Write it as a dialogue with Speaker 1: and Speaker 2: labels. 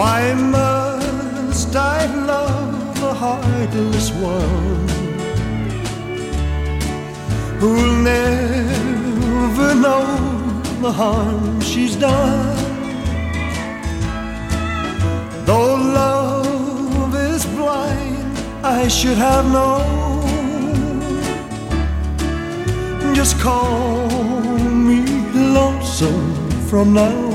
Speaker 1: Why must I love a heartless one who'll never know the harm she's done? Though love is blind, I should have known. Just call me lonesome from now